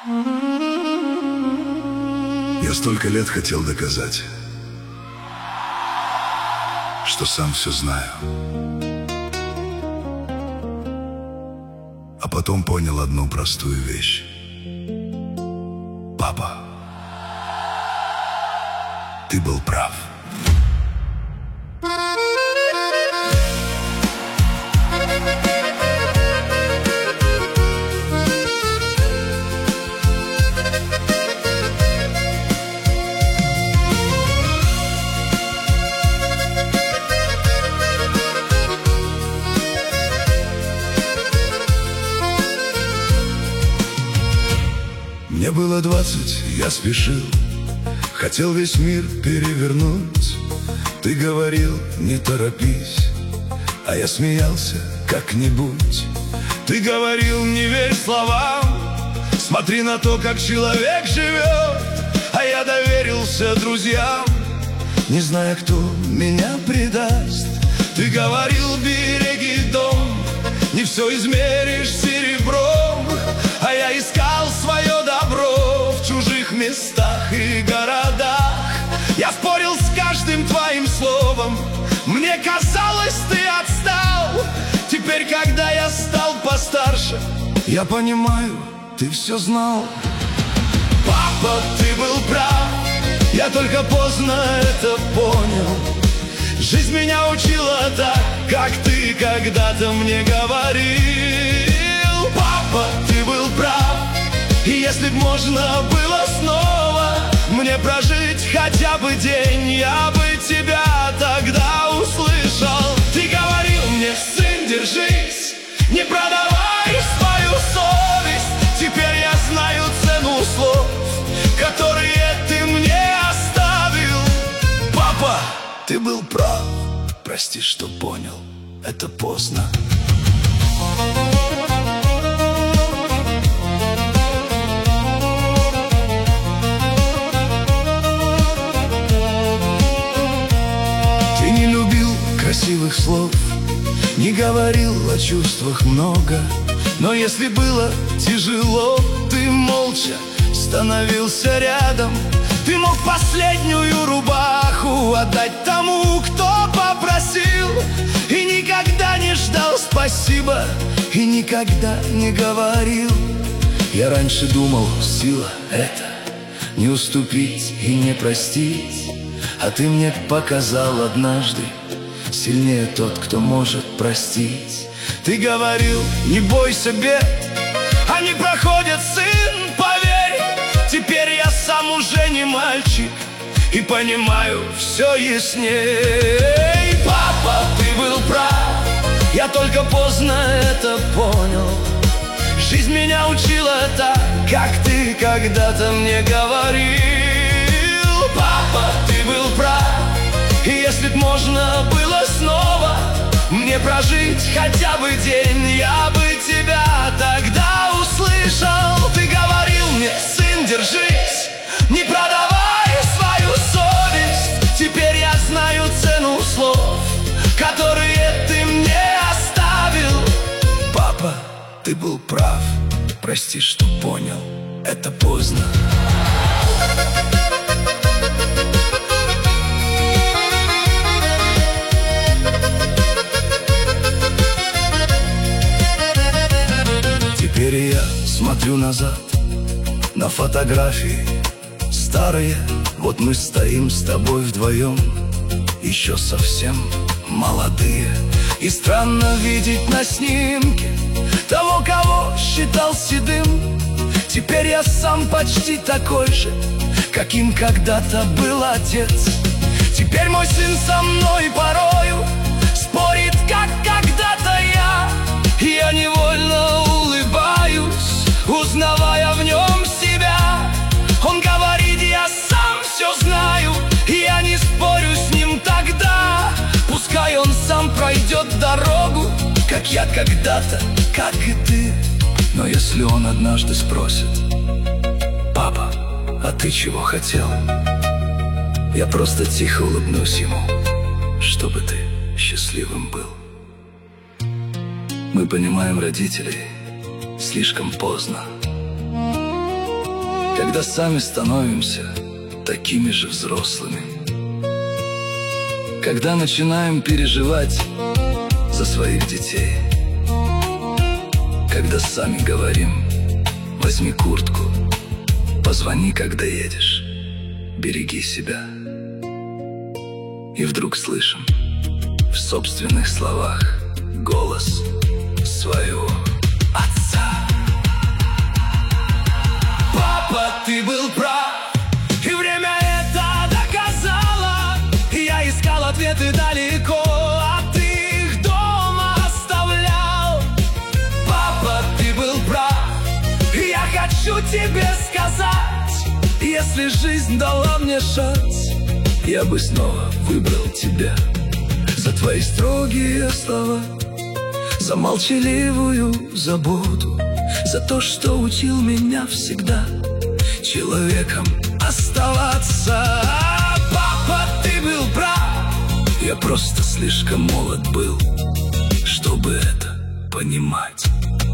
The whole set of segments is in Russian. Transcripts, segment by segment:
Я столько лет хотел доказать, что сам все знаю. А потом понял одну простую вещь. Папа, ты был прав. Мне было 20, я спешил, хотел весь мир перевернуть. Ты говорил, не торопись, а я смеялся как-нибудь. Ты говорил, не верь словам, смотри на то, как человек живет. А я доверился друзьям, не зная, кто меня предаст. Ты говорил, береги дом, не все измеришь серебром. А я искал свое добро в чужих местах и городах. Я спорил с каждым твоим словом, мне казалось, ты отстал. Теперь, когда я стал постарше, я понимаю, ты все знал. Папа, ты был прав, я только поздно это понял. Жизнь меня учила так, как ты когда-то мне говорил. Папа, ты был прав, и если б можно было снова мне прожить хотя бы день, я бы тебя тогда услышал. Ты говорил мне, сын, держись, не продавай свою совесть. Теперь я знаю цену слов, которые ты мне оставил. Папа, ты был прав, прости, что понял, это поздно. Ты не любил красивых слов, не говорил о чувствах много. Но если было тяжело, ты молча становился рядом. Ты мог последнюю рубаху отдать тому, кто попросил, и никогда не ждал спасибо, и никогда не говорил. Я раньше думал, сила это не уступить и не простить. А ты мне показал однажды, сильнее тот, кто может простить. Ты говорил, не бойся бед, они проходят, сын, поверь. Теперь я сам уже не мальчик и понимаю все ясней. Папа, ты был прав, я только поздно это понял. Жизнь меня учила так, как ты когда-то мне говорил. Папа, ты был прав, и если б можно было снова мне прожить хотя бы день, я бы тебя тогда услышал. Ты говорил мне, сын, держись, не продавай свою совесть. Теперь я знаю цену слов, которые ты мне оставил. Папа, ты был прав, прости, что понял, это поздно. Теперь я смотрю назад на фотографии старые. Вот мы стоим с тобой вдвоем, еще совсем молодые. И странно видеть на снимке того, кого считал седым. Теперь я сам почти такой же, каким когда-то был отец. Теперь мой сын со мной порою спорит, как когда-то я. Я невольно улыбаюсь, узнавая в нем себя. Он говорит, я сам все знаю, я не спорю с ним тогда. Пускай он сам пройдет дорогу, как я когда-то, как и ты. Но если он однажды спросит, папа, а ты чего хотел? Я просто тихо улыбнусь ему, чтобы ты счастливым был. Мы понимаем родителей слишком поздно. когда сами становимся такими же взрослыми, когда начинаем переживать за своих детей, когда сами говорим: возьми куртку, позвони, когда едешь, береги себя. И вдруг слышим в собственных словах голос своего отца. Папа, ты был прав, и время это доказало. Я искал ответы далеко, а ты их дома оставлял. Папа, ты был прав, и я хочу тебе сказать: если жизнь дала мне шанс, я бы снова выбрал тебя. За твои строгие слова, за молчаливую заботу, за то, что учил меня всегда человеком оставаться. Папа, ты был прав, я просто слишком молод был, чтобы это понимать.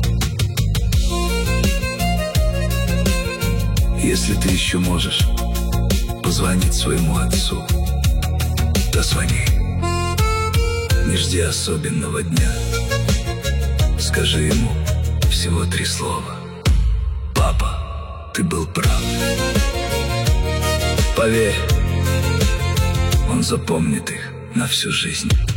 Если ты еще можешь позвонить своему отцу, дозвони. Не жди особенного дня, скажи ему всего 3 слова: папа, ты был прав. Поверь, он запомнит их на всю жизнь.